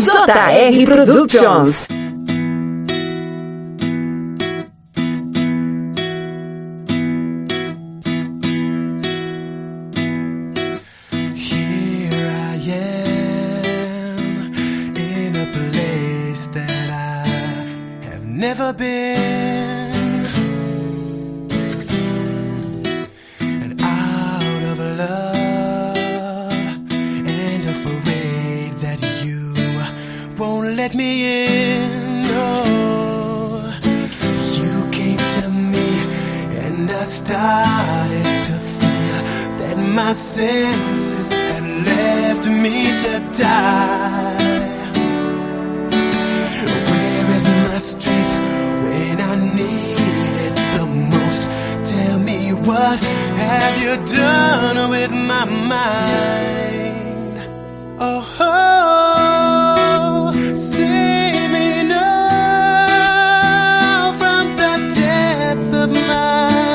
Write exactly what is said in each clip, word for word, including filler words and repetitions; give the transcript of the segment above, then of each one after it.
J R Productions. Never been, and out of love, and afraid that you won't let me in. No, you came to me, and I started to feel that my senses had left me to die. My strength when I need it the most. Tell me, what have you done with my mind? Oh, oh, save me now from the depth of my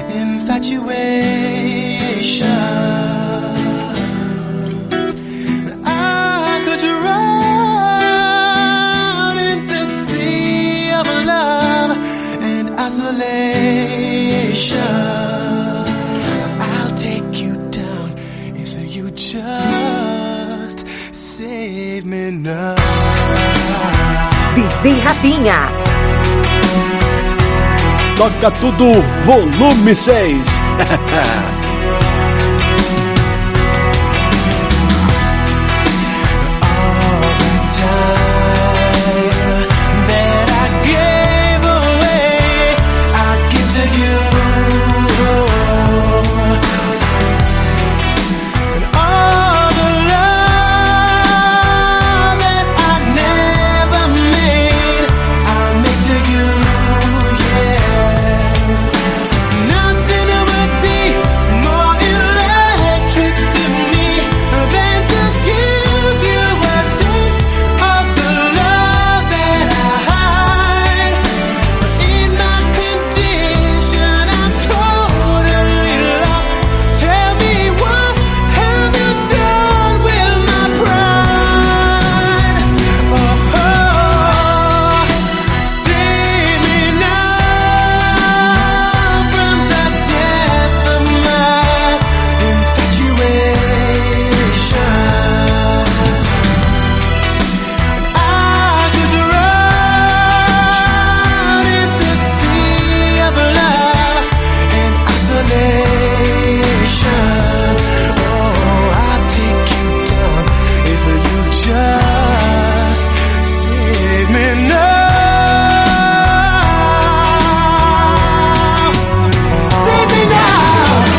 infatuation. Isolation. I'll take you down if you just save me now. D J Rapinha. Toca tudo, volume seis.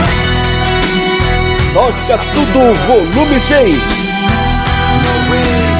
Toca tudo, volume seis.